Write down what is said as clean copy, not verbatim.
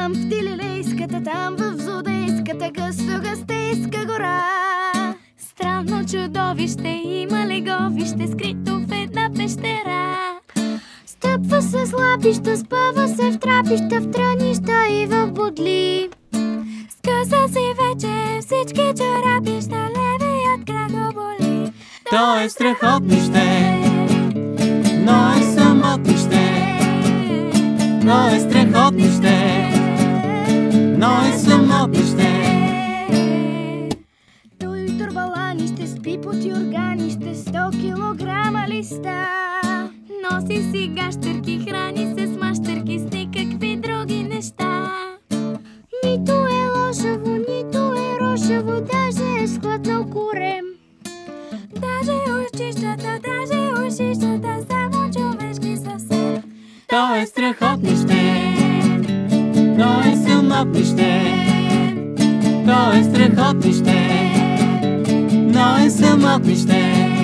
Там в Тилилейската, там в Злодейската гъстейска гора. Странно чудовище има леговище, скрито в една пещера. Стъпва се с лапища, спъва се в трапища, в трънища и в бодли. Скъса си вече всички чорапища, левият крак го боли. То е страхотнище, но е самотнище. Но е страхотнище, но е самотнище. Той турбалани ще спи под юргани, ще 100 килограма листа. Носи си гащерки, храни се с мащерки, с никакви други неща. Нито е лошаво, нито е рошаво, даже е схватнал корем. Даже ушищата, само човешки съвсем. То е страхотнище, но е самотнище. То е страхотнище, но е самотнище.